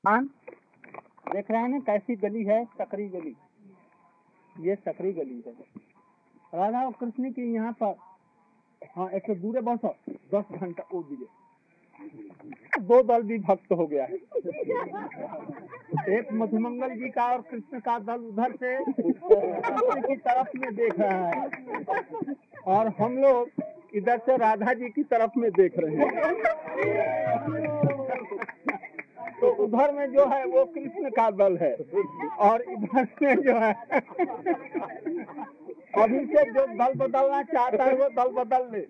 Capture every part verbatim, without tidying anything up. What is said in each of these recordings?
हाँ देख रहे हैं ना कैसी गली है, सकरी गली। ये सकरी गली है राधा और कृष्ण की यहाँ पर। हाँ एक तो दूर बस दस घंटा ओ दिए दो दल भी भक्त हो गया है। एक मधुमंगल जी का और कृष्ण का दल उधर से कृष्ण की तरफ में देख रहा है और हम लोग इधर से राधा जी की तरफ में देख रहे हैं। तो उधर में जो है वो कृष्ण का दल है और इधर में जो है अभी से जो दल बदलना चाहता है वो दल बदल ले।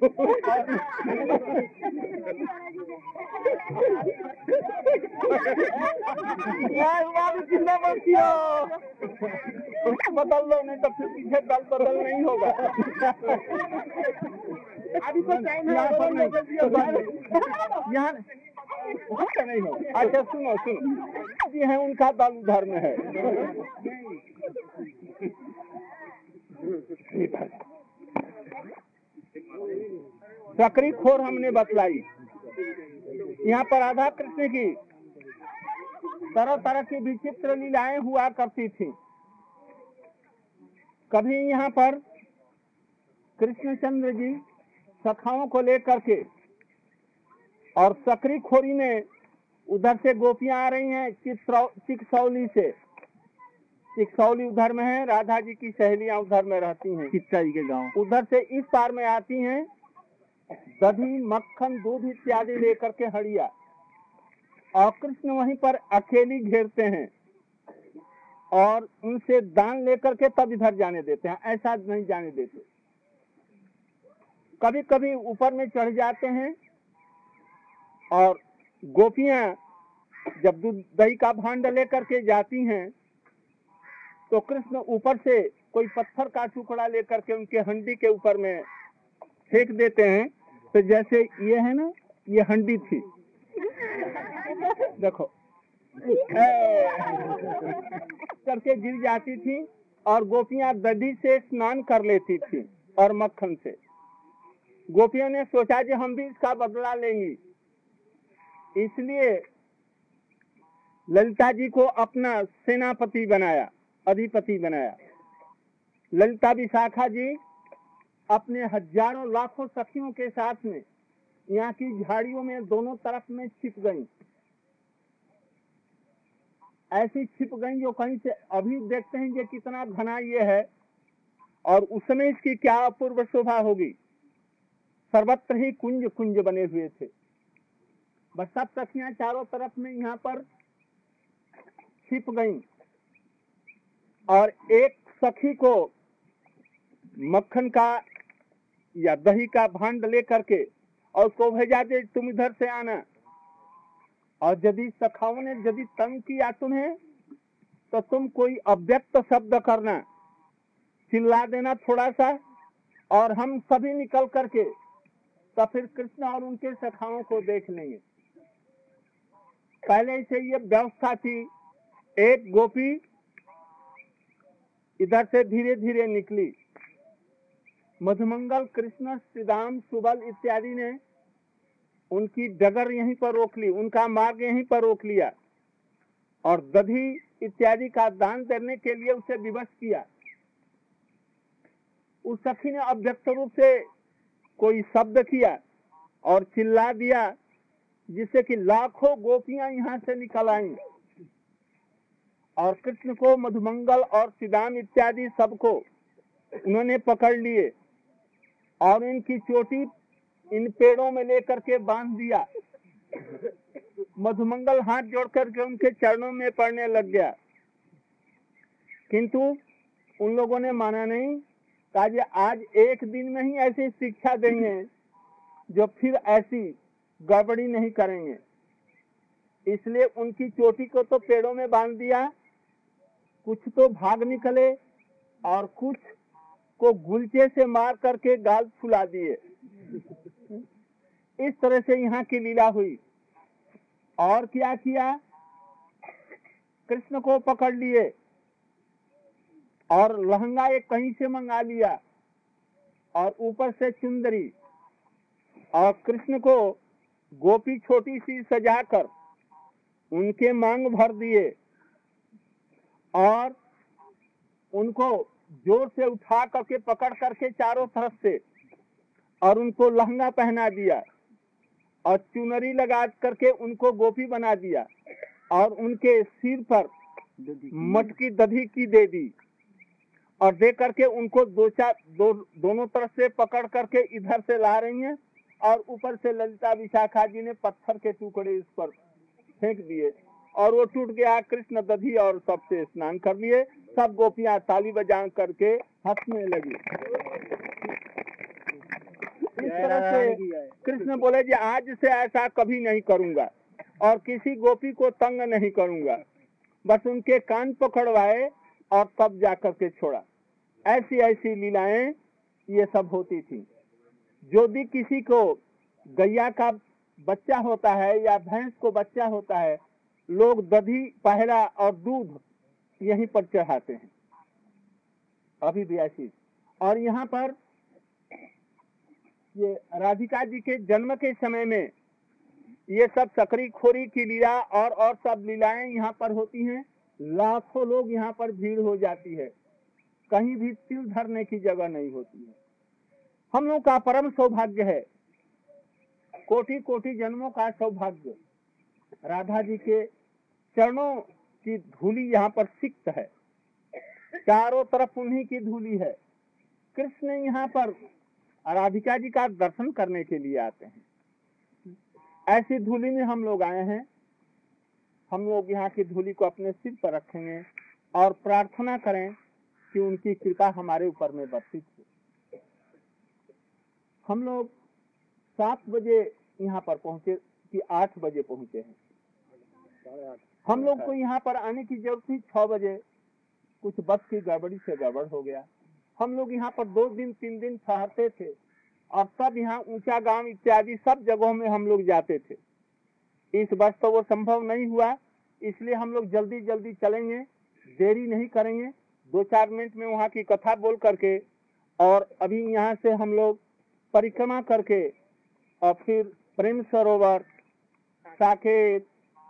बदल लो नहीं तो फिर पीछे दल बदल नहीं होगा। अभी तो टाइम है यहाँ नहीं हो। अच्छा सुनो सुनो जी है उनका दल उधर में है। सकरी खोर हमने बतलाई। यहाँ पर राधा कृष्ण की तरह तरह की विचित्र लीलाएं हुआ करती थी। कभी यहाँ पर कृष्णचंद्र जी सखाओं को लेकर के और सकरी खोरी में उधर से गोपियां आ रही हैं चिकसौली से। चिकसौली उधर में है, राधा जी की सहेलियां उधर में रहती हैं चित्ता जी के गांव। उधर से इस पार में आती हैं दही मक्खन दूध इत्यादि लेकर के हड़िया और कृष्ण वहीं पर अकेली घेरते हैं और उनसे दान लेकर के तब इधर जाने देते हैं, ऐसा नहीं जाने देते। कभी कभी ऊपर में चढ़ जाते हैं और गोपियां जब दूध दही का भांड लेकर के जाती हैं तो कृष्ण ऊपर से कोई पत्थर का टुकड़ा लेकर के उनके हंडी के ऊपर में फेंक देते हैं। तो जैसे ये है ना, ये हंडी थी देखो करके गिर जाती थी और गोपियां दधी से स्नान कर लेती थी और मक्खन से। गोपियों ने सोचा कि हम भी इसका बदला लेंगी, इसलिए ललिता जी को अपना सेनापति बनाया, अधिपति बनाया। ललिता विशाखा जी अपने हजारों लाखों सखियों के साथ में यहाँ की झाड़ियों में दोनों तरफ में छिप गईं। ऐसी छिप गईं जो कहीं से अभी देखते हैं कि कितना घना ये है और उस समय इसकी क्या अपूर्व शोभा होगी। सर्वत्र ही कुंज कुंज बने हुए थे। बस सब सखियां चारों तरफ में यहाँ पर छिप गईं और एक सखी को मक्खन का या दही का भांड ले करके और उसको भेजा दे, तुम इधर से आना। और यदि सखाओं ने यदि तंग किया तुम्हें तो तुम कोई अव्यक्त शब्द करना, चिल्ला देना थोड़ा सा और हम सभी निकल करके तो फिर कृष्ण और उनके सखाओं को देख लेंगे। पहले से ये व्यवस्था थी। एक गोपी इधर से धीरे धीरे निकली। मधुमंगल कृष्ण श्रीदाम सुबल इत्यादि ने उनकी डगर यहीं पर रोक ली, उनका मार्ग यहीं पर रोक लिया और दधी इत्यादि का दान देने के लिए उसे विवश किया। उस सखी ने अव्यक्त रूप से कोई शब्द किया और चिल्ला दिया जिससे कि लाखों गोपियां यहाँ से निकल आईं और कृष्ण को, मधुमंगल और श्रीदाम इत्यादि सबको उन्होंने पकड़ लिए और इनकी चोटी इन पेड़ों में लेकर के बांध दिया। मधुमंगल हाथ जोड़ करके उनके चरणों में पड़ने लग गया, किंतु उन लोगों ने माना नहीं। कहा आज एक दिन में ही ऐसी शिक्षा देंगे जो फिर ऐसी गड़बड़ी नहीं करेंगे। इसलिए उनकी चोटी को तो पेड़ों में बांध दिया, कुछ तो भाग निकले और कुछ को गुलचे से मार करके गाल फुला दिए। इस तरह से यहाँ की लीला हुई। और क्या किया, कृष्ण को पकड़ लिए और लहंगा एक कहीं से मंगा लिया और ऊपर से चुंदरी और कृष्ण को गोपी छोटी सी सजाकर उनके मांग भर दिए और उनको जोर से उठा करके पकड़ करके चारों तरफ से और उनको लहंगा पहना दिया और चुनरी लगा करके उनको गोपी बना दिया और उनके सिर पर मटकी दधी की दे दी और दे करके उनको दो चार दो दोनों तरफ से पकड़ करके इधर से ला रही हैं और ऊपर से ललिता विशाखा जी ने पत्थर के टुकड़े इस पर फेंक दिए और वो टूट गया। कृष्ण दधी और सबसे स्नान कर लिए। सब गोपियां ताली बजा करके हंसने लगी। इस तरह से कृष्ण बोले जी आज से ऐसा कभी नहीं करूंगा और किसी गोपी को तंग नहीं करूंगा। बस उनके कान पकड़वाए और तब जा करके छोड़ा। ऐसी ऐसी लीलाएं ये सब होती थी। जो भी किसी को गैया का बच्चा होता है या भैंस को बच्चा होता है, लोग दधी पहला और दूध यहीं पर चढ़ाते हैं। अभी भी ऐसी। और यहाँ पर ये राधिका जी के जन्म के समय में ये सब सकरी खोरी की लीला और और सब लीलाएं यहाँ पर होती हैं। लाखों लोग यहाँ पर भीड़ हो जाती है। कहीं भी तिल धरने की जगह नहीं होती है। हम लोग का परम सौभाग्य है, कोटि कोटि जन्मों का सौभाग्य। राधा जी के चरणों की धूली यहाँ पर सिक्त है, चारों तरफ उन्हीं की धूली है। कृष्ण यहाँ पर राधिका जी का दर्शन करने के लिए आते हैं। ऐसी धूली में हम लोग आए हैं। हम लोग यहाँ की धूली को अपने सिर पर रखेंगे और प्रार्थना करें कि उनकी कृपा हमारे ऊपर में बरसित हो। हम लोग सात बजे यहाँ पर पहुँचे कि आठ बजे पहुँचे हैं। हम लोग को यहाँ पर आने की जरूरत थी छह बजे। कुछ बस की गड़बड़ी से गड़बड़ हो गया। हम लोग यहाँ पर दो दिन तीन दिन ठहरते थे और सब यहाँ ऊंचा गांव इत्यादि सब जगहों में हम लोग जाते थे। इस वर्ष तो वो संभव नहीं हुआ, इसलिए हम लोग जल्दी जल्दी चलेंगे, देरी नहीं करेंगे। दो चार मिनट में वहाँ की कथा बोल करके और अभी यहाँ से हम लोग परिक्रमा करके और फिर प्रेम सरोवर, साकेत,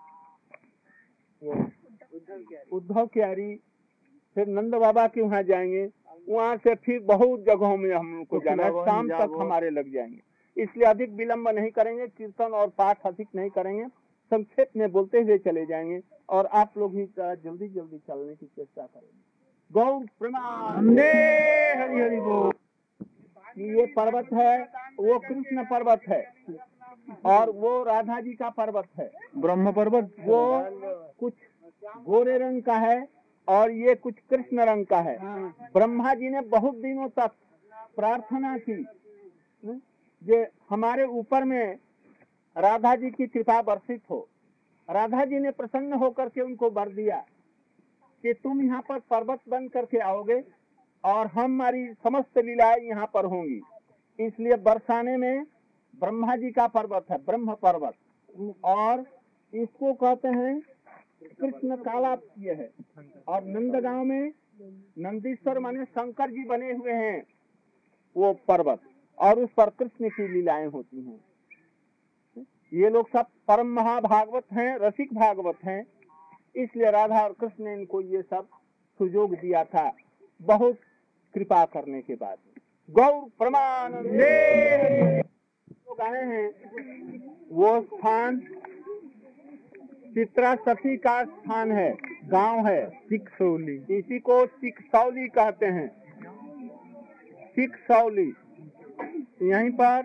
उद्धव क्यारी, फिर नंद बाबा के वहाँ जाएंगे। वहाँ से फिर बहुत जगहों में हम लोग को जाना है। शाम तक हमारे लग जाएंगे, इसलिए अधिक विलंब नहीं करेंगे। कीर्तन और पाठ अधिक नहीं करेंगे, संक्षेप में बोलते हुए चले जाएंगे और आप लोग ही जल्दी जल्दी चलने की चेष्टा करेंगे। गौ प्रणाम। हरि हरि बोल। ये पर्वत है, वो कृष्ण पर्वत है और वो राधा जी का पर्वत है, ब्रह्म पर्वत। वो कुछ गोरे रंग का है और ये कुछ कृष्ण रंग का है। ब्रह्मा जी ने बहुत दिनों तक प्रार्थना की कि हमारे ऊपर में राधा जी की कृपा वर्षित हो। राधा जी ने प्रसन्न होकर के उनको वर दिया कि तुम यहाँ पर पर्वत बन करके आओगे और हमारी समस्त लीलाएं यहाँ पर होंगी। इसलिए बरसाने में ब्रह्मा जी का पर्वत है, ब्रह्म पर्वत, और इसको कहते हैं कृष्ण काला ये है। और नंदगांव में नंदीश्वर माने शंकर जी बने हुए हैं वो पर्वत, और उस पर कृष्ण की लीलाएं होती हैं। ये लोग सब परम महाभागवत हैं, रसिक भागवत हैं, इसलिए राधा और कृष्ण ने इनको ये सब सुयोग दिया था बहुत कृपा करने के बाद। गौर प्रमानंदे लोग आए हैं। वो स्थान चित्रा सखी का स्थान है, गांव है चिकसौली। इसी को चिकसौली कहते हैं, चिकसौली। यहीं पर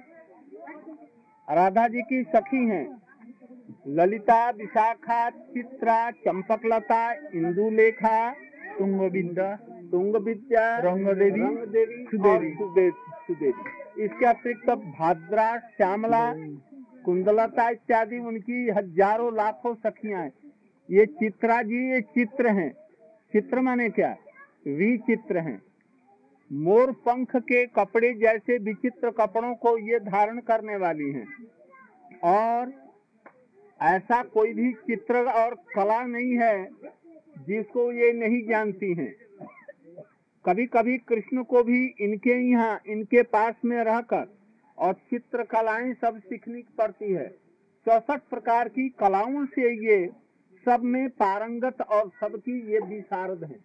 राधा जी की सखी हैं ललिता, विशाखा, चित्रा, चंपकलता, इंदुलेखा, तुंगविद्या, तुंगविद्या, रंगदेवी, रंगदेवी, सुदेवी, सुदेवी। इसके अतिरिक्त भाद्रा, श्यामला, कुंदलता इत्यादि उनकी हजारों लाखों सखियां हैं। ये चित्रा जी ये चित्र हैं। चित्र माने क्या? विचित्र हैं। मोर पंख के कपड़े जैसे विचित्र कपड़ों को ये धारण करने वाली हैं और ऐसा कोई भी चित्र और कला नहीं है जिसको ये नहीं जानती हैं। कभी कभी कृष्ण को भी इनके यहाँ इनके पास में रहकर और चित्र कलाएं सब सीखनी पड़ती है। चौसठ प्रकार की कलाओं से ये सब में पारंगत और सबकी ये विशारद हैं।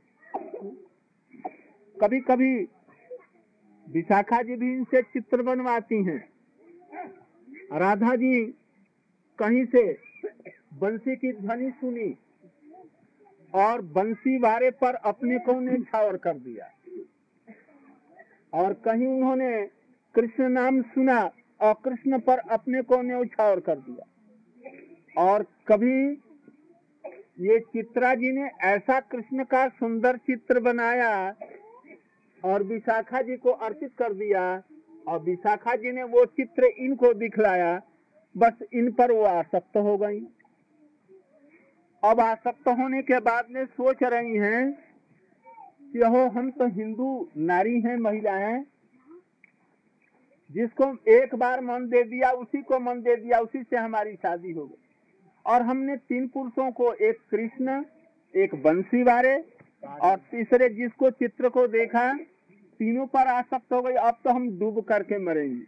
कभी कभी विशाखा जी भी इनसे चित्र बनवाती हैं। राधा जी कहीं से बंसी की ध्वनि सुनी और बंसी वारे पर अपने को न्यौछावर कर दिया, और कहीं उन्होंने कृष्ण नाम सुना और कृष्ण पर अपने को न्यौछावर कर दिया। और कभी ये चित्रा जी ने ऐसा कृष्ण का सुंदर चित्र बनाया और विशाखा जी को अर्पित कर दिया, और विशाखा जी ने वो चित्र इनको दिखलाया, बस इन पर वो आसक्त हो गई। अब आसक्त होने के बाद में सोच रही हैं कि हो हम तो हिंदू नारी हैं, महिला हैं, जिसको एक बार मन दे दिया उसी को मन दे दिया, उसी से हमारी शादी हो गई। और हमने तीन पुरुषों को, एक कृष्ण, एक बंसी वारे और तीसरे जिसको चित्र को देखा, तीनों पर आसक्त हो गई। अब तो हम डूब करके मरेंगे।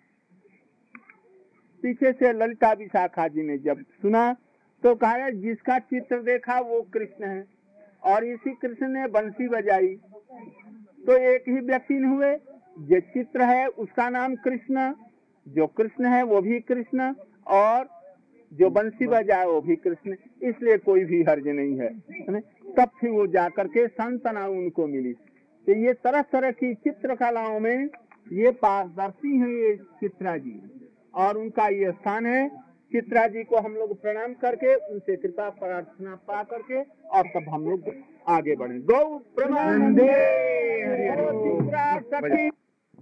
पीछे से ललिता विशाखा जी ने जब सुना तो कहा जिसका चित्र देखा वो कृष्ण है, और इसी कृष्ण ने बंसी बजाई, तो एक ही व्यक्ति न हुए। जो चित्र है उसका नाम कृष्ण, जो कृष्ण है वो भी कृष्ण, और जो बंसी बजाए वो भी कृष्ण, इसलिए कोई भी हर्ज नहीं है। तब फिर वो जाकर के संतना उनको मिली। तो ये तरह तरह की चित्रकलाओं में ये पारदर्शी हैं ये चित्रा जी, और उनका ये स्थान है। चित्रा जी को हम लोग प्रणाम करके उनसे कृपा प्रार्थना पा करके और तब हम लोग आगे बढ़े। गौ प्रमानंदे हरि हरि चित्रा सखी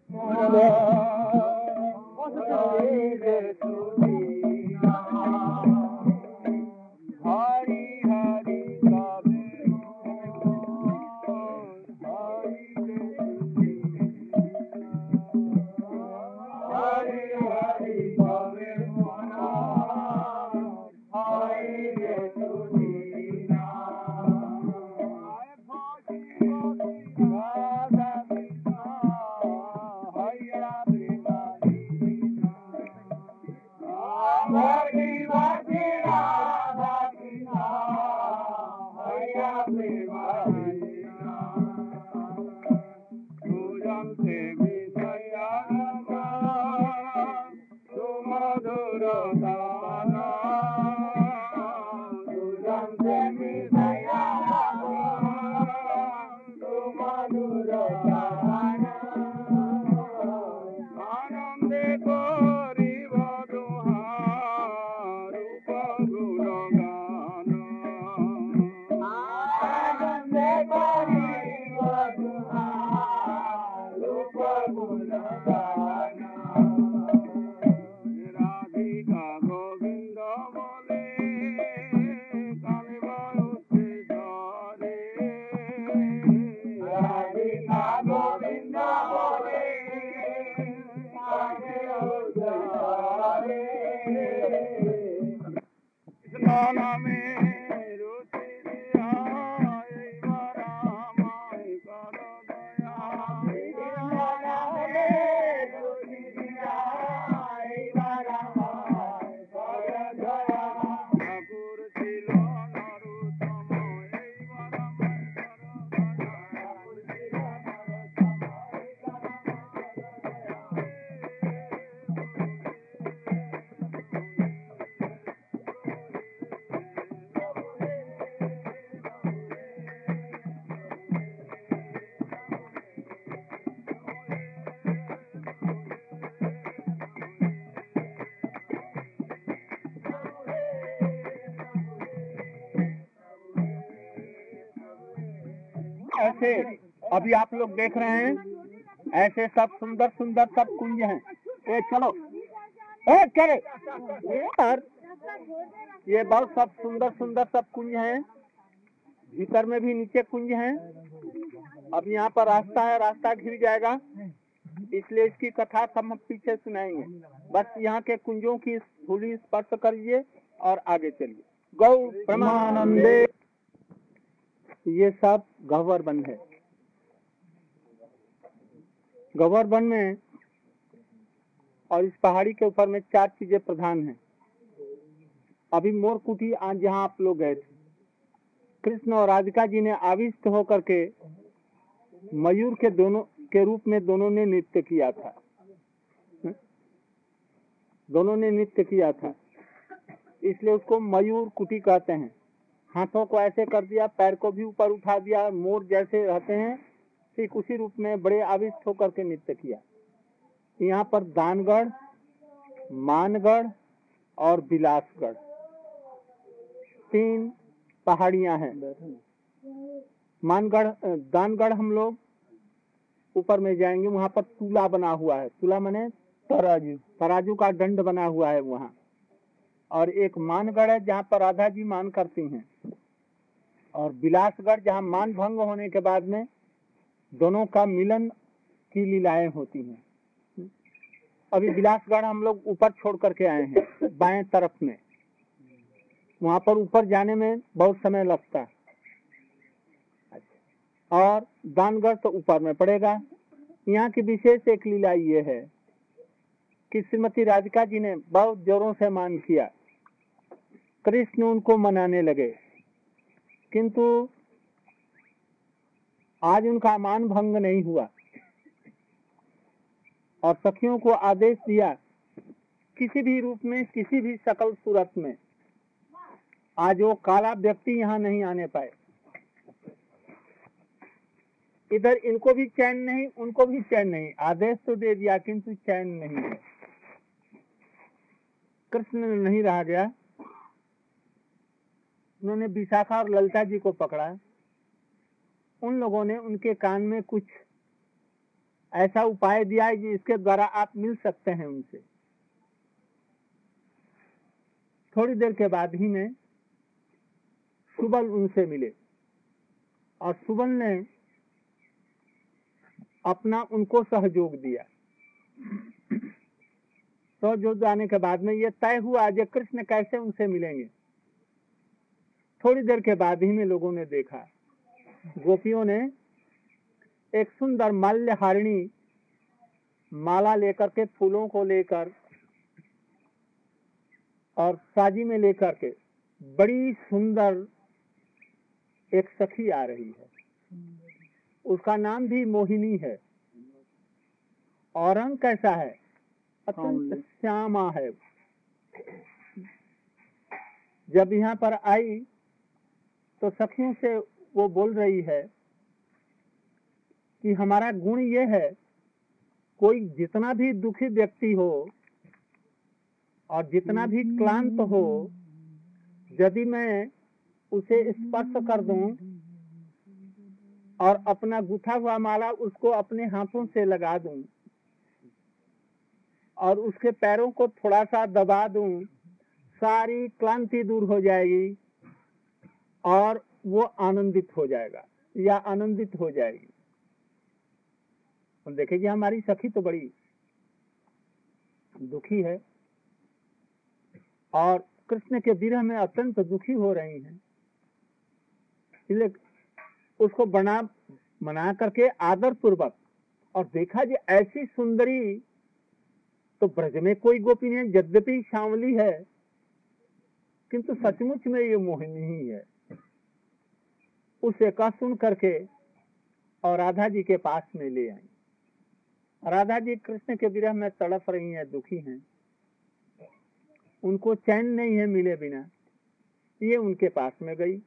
ऐसे अभी आप लोग देख रहे हैं, ऐसे सब सुंदर सुंदर सब कुंज हैं। ए चलो ए करे यार, ये बहुत सब सुंदर सुंदर सब कुंज हैं। भीतर में भी नीचे कुंज हैं। अब यहाँ पर रास्ता है, रास्ता घिर जाएगा, इसलिए इसकी कथा सब हम पीछे सुनाएंगे। बस यहाँ के कुंजों की धूली स्पर्श करिए और आगे चलिए। गौ प्रमानंदे। ये सब गह्वर वन है। गह्वर वन में और इस पहाड़ी के ऊपर में चार चीजें प्रधान हैं। अभी मोर कुटी आज जहाँ आप लोग गए थे, कृष्ण और राधिका जी ने आविष्ट होकर के मयूर के दोनों के रूप में दोनों ने नृत्य किया था। दोनों ने नृत्य किया था, इसलिए उसको मयूर कुटी कहते हैं। हाथों को ऐसे कर दिया, पैर को भी ऊपर उठा दिया, मोर जैसे रहते हैं ठीक उसी रूप में बड़े आविष्ट होकर के नृत्य किया। यहाँ पर दानगढ़, मानगढ़ और बिलासगढ़ तीन पहाड़ियां हैं। मानगढ़ दानगढ़ हम लोग ऊपर में जाएंगे, वहां पर तुला बना हुआ है। तुला माने तराजू, तराजू का दंड बना हुआ है वहां। और एक मानगढ़ है जहाँ पर राधा जी मान करती हैं, और बिलासगढ़ जहाँ मान भंग होने के बाद में दोनों का मिलन की लीलाएं होती हैं। अभी बिलासगढ़ हम लोग ऊपर छोड़ करके आए हैं बाएं तरफ में, वहां पर ऊपर जाने में बहुत समय लगता है। और दानगढ़ तो ऊपर में पड़ेगा। यहाँ की विशेष एक लीला ये है कि श्रीमती राधिका जी ने बहुत जोरों से मान किया, कृष्ण उनको मनाने लगे, किंतु आज उनका मान भंग नहीं हुआ। और सखियों को आदेश दिया किसी भी रूप में, किसी भी शकल सूरत में आज वो काला व्यक्ति यहाँ नहीं आने पाए। इधर इनको भी चैन नहीं, उनको भी चैन नहीं। आदेश तो दे दिया किंतु चैन नहीं है। कृष्ण नहीं रहा गया, उन्होंने विशाखा और ललिता जी को पकड़ा। उन लोगों ने उनके कान में कुछ ऐसा उपाय दिया है जिसके द्वारा आप मिल सकते हैं उनसे। थोड़ी देर के बाद ही में सुबल उनसे मिले, और सुबल ने अपना उनको सहयोग दिया। सहयोग आने के बाद में ये तय हुआ कि कृष्ण कैसे उनसे मिलेंगे। थोड़ी देर के बाद ही में लोगों ने देखा, गोपियों ने एक सुंदर माल्यहारिणी माला लेकर के, फूलों को लेकर और साजी में लेकर के बड़ी सुंदर एक सखी आ रही है। उसका नाम भी मोहिनी है, और रंग कैसा है, अत्यंत श्यामा है। जब यहाँ पर आई तो सखियों से वो बोल रही है कि हमारा गुण ये है, कोई जितना भी दुखी व्यक्ति हो और जितना भी क्लांत हो, यदि मैं उसे स्पर्श कर दूं और अपना गुथा हुआ माला उसको अपने हाथों से लगा दूं और उसके पैरों को थोड़ा सा दबा दूं, सारी क्लांति दूर हो जाएगी और वो आनंदित हो जाएगा या आनंदित हो जाएगी। और देखिए हमारी सखी तो बड़ी दुखी है और कृष्ण के विरह में अत्यंत दुखी हो रही हैं, इसलिए उसको बना मना करके आदर पूर्वक। और देखा जी ऐसी सुंदरी तो ब्रज में कोई गोपी नहीं, यद्यपि श्यामली है किंतु सचमुच में ये मोहिनी ही है। उसे कह सुन करके और राधा जी के पास में ले आई। राधा जी कृष्ण के विरह में तड़प रही हैं, दुखी हैं, उनको चैन नहीं है मिले बिना। ये उनके पास में गई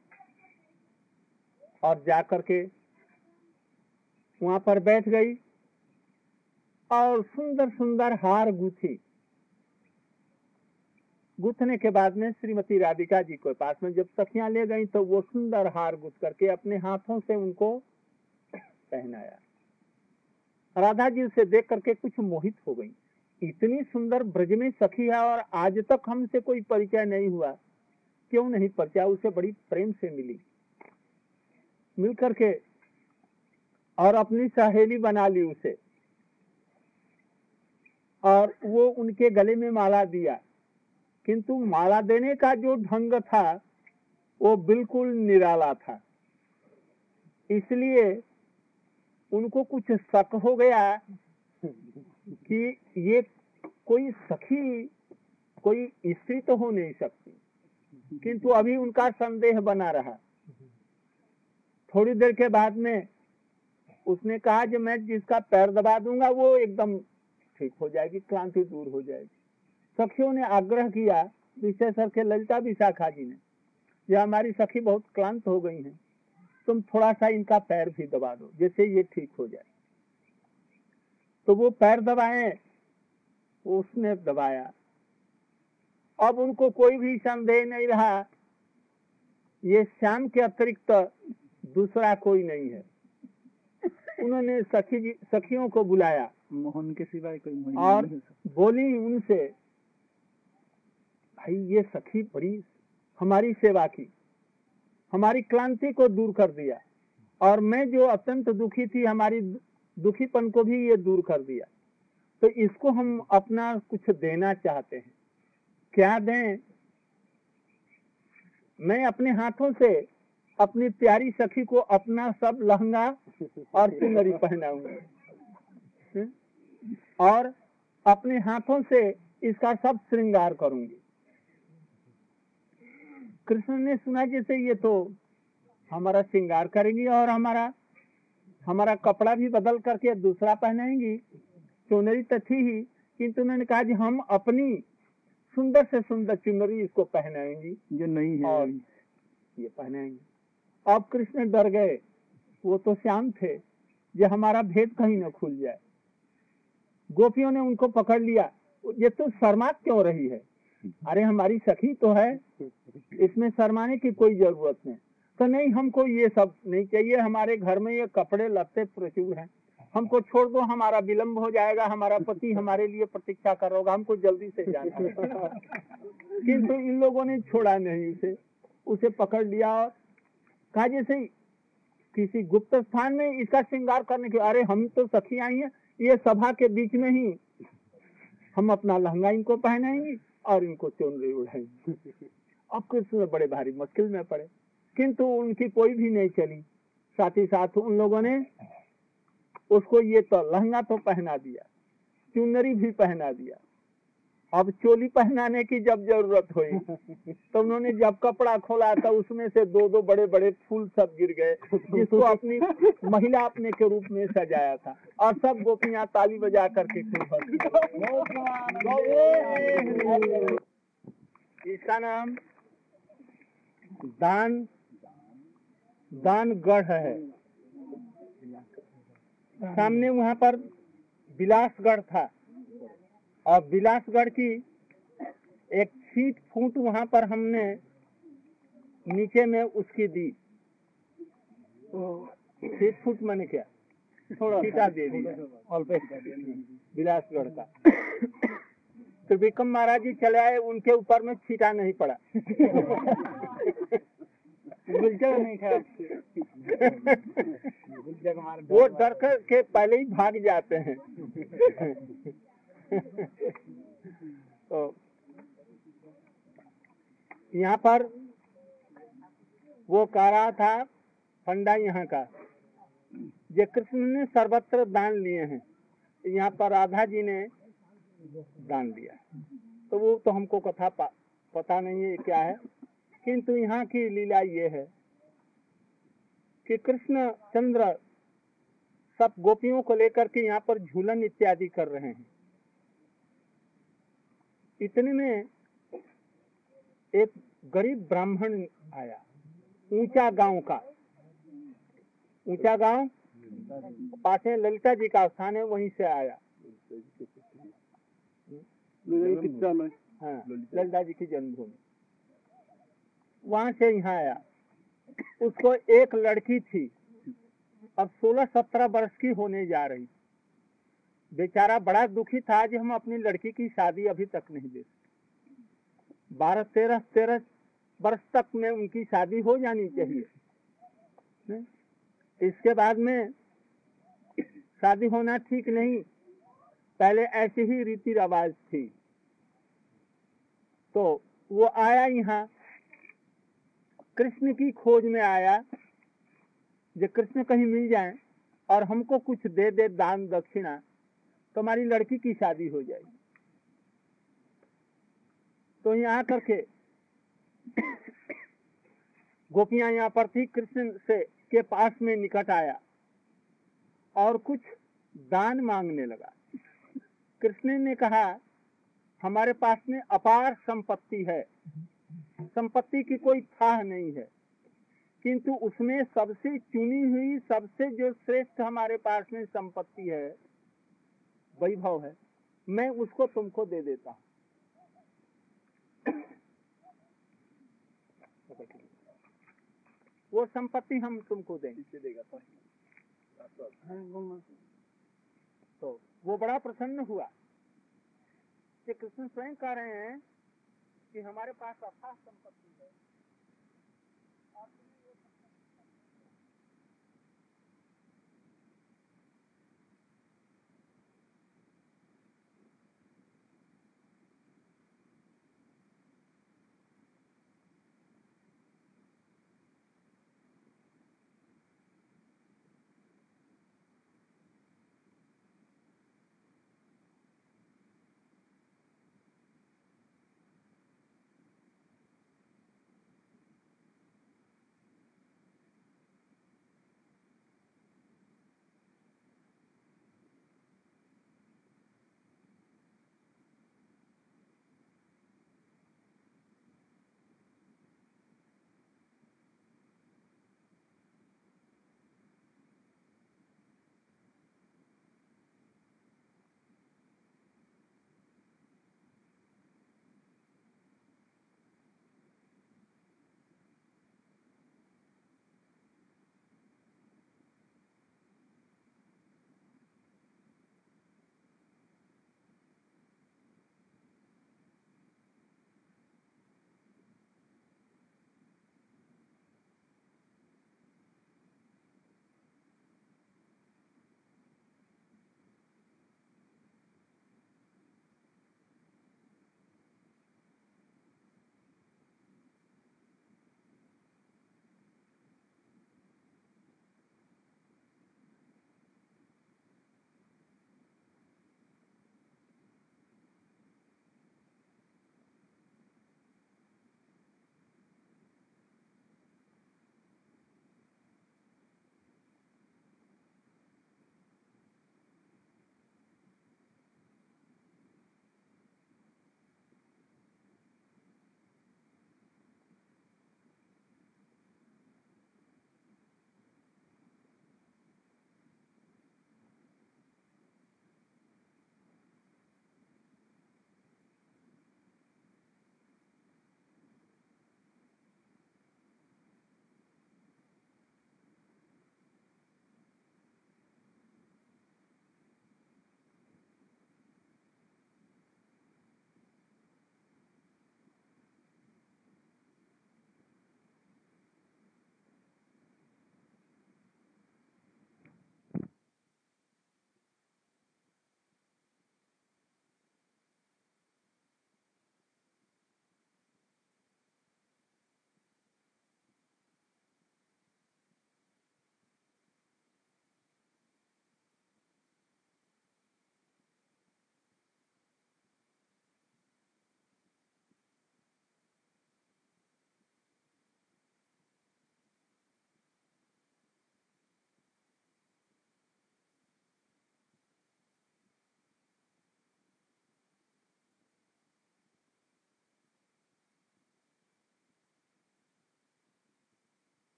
और जाकर के वहां पर बैठ गई और सुंदर सुंदर हार गूथी। गूथने के बाद में श्रीमती राधिका जी के पास में जब सखियां ले गई तो वो सुंदर हार गूथ करके अपने हाथों से उनको पहनाया। राधा जी उसे देख करके कुछ मोहित हो गई। इतनी सुंदर ब्रज में सखी है और आज तक हमसे कोई परिचय नहीं हुआ, क्यों नहीं परिचय, उसे बड़ी प्रेम से मिली। मिल करके और अपनी सहेली बना ली उसे, और वो उनके गले में माला दिया। किंतु माला देने का जो ढंग था वो बिल्कुल निराला था, इसलिए उनको कुछ शक हो गया कि ये कोई सखी, कोई स्त्री तो हो नहीं सकती। किंतु अभी उनका संदेह बना रहा। थोड़ी देर के बाद में उसने कहा कि मैं जिसका पैर दबा दूंगा वो एकदम ठीक हो जाएगी, क्लांति दूर हो जाएगी। सखियों ने आग्रह किया, विशेषकर के ललिता विशाखा जी ने, ये हमारी सखी बहुत क्लांत हो गई हैं, तुम थोड़ा सा इनका पैर भी दबा दो जैसे ये ठीक हो जाए। तो वो पैर दबाए, उसने दबाया। अब उनको कोई भी संदेह नहीं रहा, ये श्याम के अतिरिक्त दूसरा कोई नहीं है। उन्होंने सखी जी सखियों को बुलाया, मोहन के सिवाय कोई और बोली उनसे, भाई ये सखी बड़ी हमारी सेवा की, हमारी क्लांति को दूर कर दिया, और मैं जो अत्यंत दुखी थी, हमारी दुखीपन को भी ये दूर कर दिया, तो इसको हम अपना कुछ देना चाहते हैं। क्या दें? मैं अपने हाथों से अपनी प्यारी सखी को अपना सब लहंगा और चुनरी पहनाऊंगी और अपने हाथों से इसका सब श्रृंगार करूंगी। कृष्ण ने सुना जैसे ये तो हमारा श्रृंगार करेंगी और हमारा हमारा कपड़ा भी बदल करके दूसरा पहनाएंगी। चुनरी तो थी ही, किंतु उन्होंने कहा कि हम अपनी सुंदर से सुंदर चुनरी इसको पहनाएंगी जो नहीं है और ये पहनाएंगे। अब कृष्ण डर गए, वो तो श्याम थे, ये हमारा भेद कहीं न खुल जाए। गोपियों ने उनको पकड़ लिया, ये तो शर्मा क्यों रही है? अरे हमारी सखी तो है, इसमें शर्माने की कोई जरूरत नहीं। तो नहीं, हमको ये सब नहीं चाहिए, हमारे घर में ये कपड़े लत्ते प्रचुर हैं, हमको छोड़ दो, हमारा विलम्ब हो जाएगा, हमारा पति हमारे लिए प्रतीक्षा कर रहा होगा, हमको जल्दी से जाना है। किंतु इन लोगों ने छोड़ा नहीं उसे, उसे पकड़ लिया और कहा जैसे किसी गुप्त स्थान में इसका श्रृंगार करने के। अरे हम तो सखी आई हैं, ये सभा के बीच में ही हम अपना लहंगा इनको पहनाएंगे और इनको चुनरी उड़ाएंगे। अब कृष्ण बड़े भारी मुश्किल में पड़े, किंतु उनकी कोई भी नहीं चली। साथ ही साथ उन लोगों ने उसको ये तो लहंगा तो पहना दिया, चुनरी भी पहना दिया। अब चोली पहनाने की जब जरूरत हुई तो उन्होंने जब कपड़ा खोला तो उसमें से दो दो बड़े बड़े फूल सब गिर गए, जिसको अपनी महिला अपने के रूप में सजाया था, और सब गोपियां ताली बजा करके खूब हंसी। इसका नाम दान दानगढ़ है। सामने वहाँ पर बिलासगढ़ था, और बिलासगढ़ की एक छीट फूट वहाँ पर हमने नीचे में उसकी दी। छीट फूट मैंने क्या छीटा दे दिया बिलासगढ़ का। तो विक्रम महाराज जी चले आए, उनके ऊपर में छीटा नहीं पड़ा। नहीं था वो डर कर के पहले ही भाग जाते हैं। तो यहाँ पर वो कह रहा था पंडा यहाँ का, जे कृष्ण ने सर्वत्र दान लिए हैं, यहाँ पर राधा जी ने दान दिया। तो वो तो हमको कथा पता नहीं है क्या है, किंतु यहाँ की लीला ये है कि कृष्ण चंद्र सब गोपियों को लेकर के यहाँ पर झूलन इत्यादि कर रहे हैं। इतने में एक गरीब ब्राह्मण आया, ऊंचा गांव का। ऊंचा गांव पास में ललिता जी का स्थान है, वहीं से आया। हाँ, ललिता जी की जन्मभूमि, वहां से यहाँ आया। उसको एक लड़की थी, अब सोलह सत्रह वर्ष की होने जा रही। बेचारा बड़ा दुखी था कि हम अपनी लड़की की शादी अभी तक नहीं दे सकते। बारह तेरह तेरह वर्ष तक में उनकी शादी हो जानी चाहिए। इसके बाद में शादी होना ठीक नहीं, पहले ऐसी ही रीति रिवाज थी। तो वो आया यहाँ, कृष्ण की खोज में आया, जो कृष्ण कहीं मिल जाए और हमको कुछ दे दे दान दक्षिणा, तो हमारी लड़की की शादी हो जाएगी। तो यहाँ करके गोपियां यहाँ पर थी, कृष्ण से के पास में निकट आया और कुछ दान मांगने लगा। कृष्ण ने कहा हमारे पास में अपार संपत्ति है, संपत्ति की कोई थाह नहीं है, किंतु उसमें सबसे चुनी हुई, सबसे जो श्रेष्ठ हमारे पास में संपत्ति है, वैभव है, मैं उसको तुमको दे देता हूँ। वो संपत्ति हम तुमको देंगे देगा। तो वो बड़ा प्रसन्न हुआ कि कृष्ण स्वयं कह रहे हैं कि हमारे पास अथाह संपत्ति है,